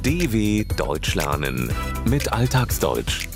DW Deutsch lernen mit Alltagsdeutsch.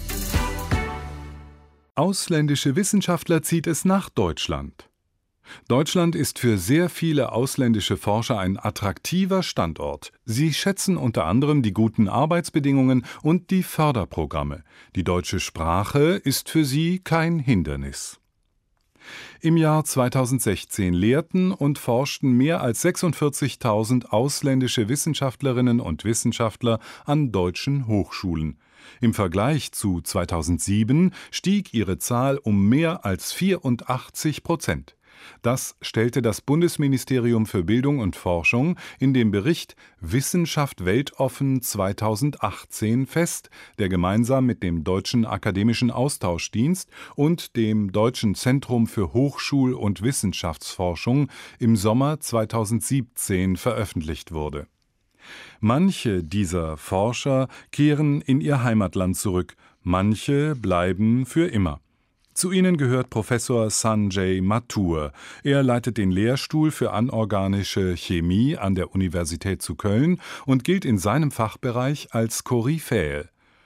Ausländische Wissenschaftler zieht es nach Deutschland. Deutschland ist für sehr viele ausländische Forscher ein attraktiver Standort. Sie schätzen unter anderem die guten Arbeitsbedingungen und die Förderprogramme. Die deutsche Sprache ist für sie kein Hindernis. Im Jahr 2016 lehrten und forschten mehr als 46.000 ausländische Wissenschaftlerinnen und Wissenschaftler an deutschen Hochschulen. Im Vergleich zu 2007 stieg ihre Zahl um mehr als 84%. Das stellte das Bundesministerium für Bildung und Forschung in dem Bericht Wissenschaft weltoffen 2018 fest, der gemeinsam mit dem Deutschen Akademischen Austauschdienst und dem Deutschen Zentrum für Hochschul- und Wissenschaftsforschung im Sommer 2017 veröffentlicht wurde. Manche dieser Forscher kehren in ihr Heimatland zurück, manche bleiben für immer. Zu ihnen gehört Professor Sanjay Mathur. Er leitet den Lehrstuhl für anorganische Chemie an der Universität zu Köln und gilt in seinem Fachbereich als Koryphäe.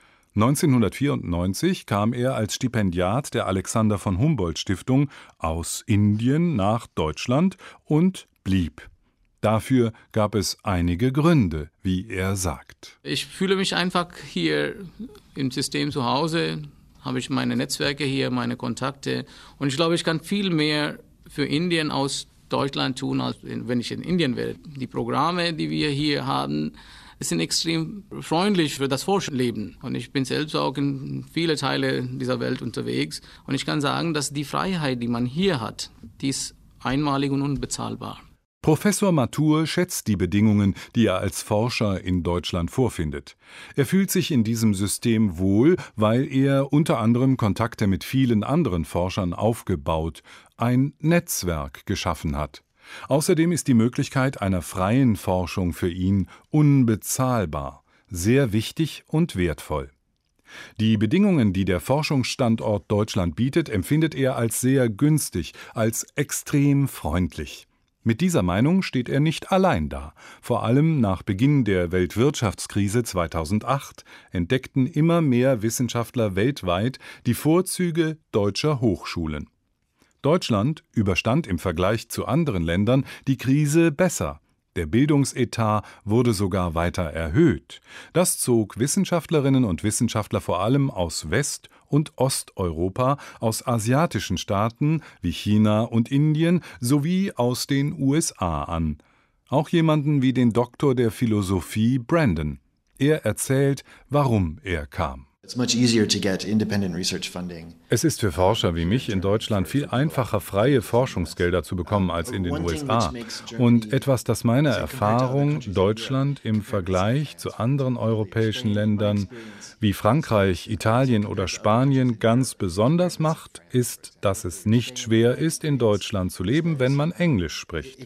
1994 kam er als Stipendiat der Alexander von Humboldt Stiftung aus Indien nach Deutschland und blieb. Dafür gab es einige Gründe, wie er sagt. Ich fühle mich einfach hier im System zu Hause, habe ich meine Netzwerke hier, meine Kontakte. Und ich glaube, ich kann viel mehr für Indien aus Deutschland tun, als wenn ich in Indien wäre. Die Programme, die wir hier haben, sind extrem freundlich für das Forschungsleben. Und ich bin selbst auch in viele Teile dieser Welt unterwegs. Und ich kann sagen, dass die Freiheit, die man hier hat, die ist einmalig und unbezahlbar. Professor Mathur schätzt die Bedingungen, die er als Forscher in Deutschland vorfindet. Er fühlt sich in diesem System wohl, weil er unter anderem Kontakte mit vielen anderen Forschern aufgebaut, ein Netzwerk geschaffen hat. Außerdem ist die Möglichkeit einer freien Forschung für ihn unbezahlbar, sehr wichtig und wertvoll. Die Bedingungen, die der Forschungsstandort Deutschland bietet, empfindet er als sehr günstig, als extrem freundlich. Mit dieser Meinung steht er nicht allein da. Vor allem nach Beginn der Weltwirtschaftskrise 2008 entdeckten immer mehr Wissenschaftler weltweit die Vorzüge deutscher Hochschulen. Deutschland überstand im Vergleich zu anderen Ländern die Krise besser. Der Bildungsetat wurde sogar weiter erhöht. Das zog Wissenschaftlerinnen und Wissenschaftler vor allem aus West- und Osteuropa, aus asiatischen Staaten wie China und Indien sowie aus den USA an. Auch jemanden wie den Doktor der Philosophie Brandon. Er erzählt, warum er kam. Es ist für Forscher wie mich in Deutschland viel einfacher, freie Forschungsgelder zu bekommen als in den USA. Und etwas, das meine Erfahrung Deutschland im Vergleich zu anderen europäischen Ländern wie Frankreich, Italien oder Spanien ganz besonders macht, ist, dass es nicht schwer ist, in Deutschland zu leben, wenn man Englisch spricht.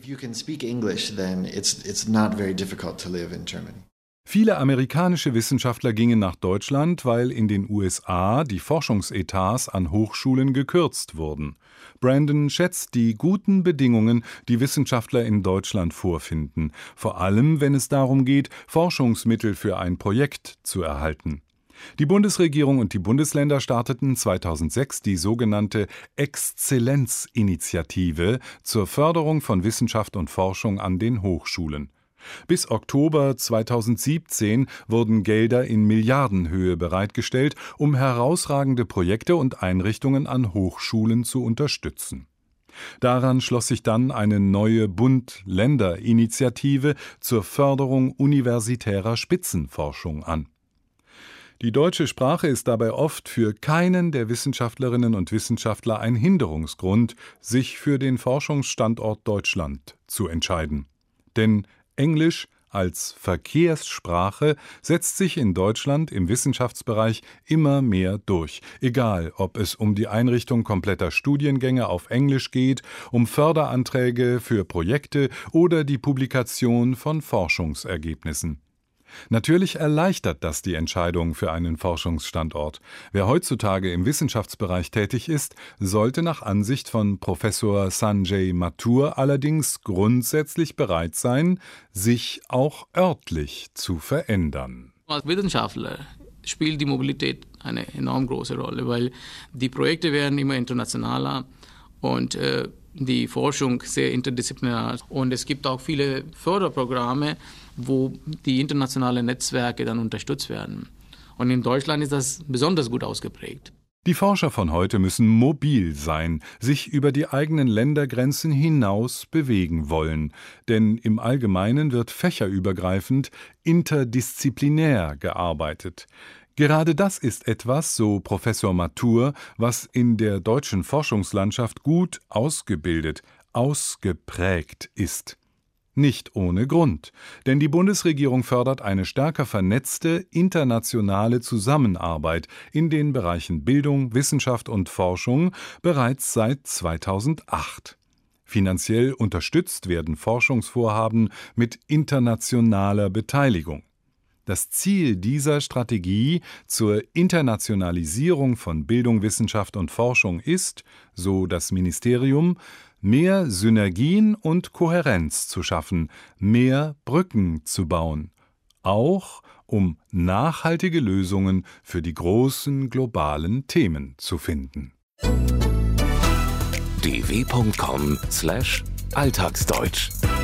Viele amerikanische Wissenschaftler gingen nach Deutschland, weil in den USA die Forschungsetats an Hochschulen gekürzt wurden. Brandon schätzt die guten Bedingungen, die Wissenschaftler in Deutschland vorfinden, vor allem wenn es darum geht, Forschungsmittel für ein Projekt zu erhalten. Die Bundesregierung und die Bundesländer starteten 2006 die sogenannte Exzellenzinitiative zur Förderung von Wissenschaft und Forschung an den Hochschulen. Bis Oktober 2017 wurden Gelder in Milliardenhöhe bereitgestellt, um herausragende Projekte und Einrichtungen an Hochschulen zu unterstützen. Daran schloss sich dann eine neue Bund-Länder-Initiative zur Förderung universitärer Spitzenforschung an. Die deutsche Sprache ist dabei oft für keinen der Wissenschaftlerinnen und Wissenschaftler ein Hinderungsgrund, sich für den Forschungsstandort Deutschland zu entscheiden. Denn Englisch als Verkehrssprache setzt sich in Deutschland im Wissenschaftsbereich immer mehr durch, egal ob es um die Einrichtung kompletter Studiengänge auf Englisch geht, um Förderanträge für Projekte oder die Publikation von Forschungsergebnissen. Natürlich erleichtert das die Entscheidung für einen Forschungsstandort. Wer heutzutage im Wissenschaftsbereich tätig ist, sollte nach Ansicht von Professor Sanjay Mathur allerdings grundsätzlich bereit sein, sich auch örtlich zu verändern. Als Wissenschaftler spielt die Mobilität eine enorm große Rolle, weil die Projekte werden immer internationaler und die Forschung sehr interdisziplinär. Und es gibt auch viele Förderprogramme, wo die internationalen Netzwerke dann unterstützt werden. Und in Deutschland ist das besonders gut ausgeprägt. Die Forscher von heute müssen mobil sein, sich über die eigenen Ländergrenzen hinaus bewegen wollen. Denn im Allgemeinen wird fächerübergreifend interdisziplinär gearbeitet. Gerade das ist etwas, so Professor Mathur, was in der deutschen Forschungslandschaft gut ausgebildet, ausgeprägt ist. Nicht ohne Grund, denn die Bundesregierung fördert eine stärker vernetzte internationale Zusammenarbeit in den Bereichen Bildung, Wissenschaft und Forschung bereits seit 2008. Finanziell unterstützt werden Forschungsvorhaben mit internationaler Beteiligung. Das Ziel dieser Strategie zur Internationalisierung von Bildung, Wissenschaft und Forschung ist, so das Ministerium, mehr Synergien und Kohärenz zu schaffen, mehr Brücken zu bauen, auch um nachhaltige Lösungen für die großen globalen Themen zu finden. dw.com/Alltagsdeutsch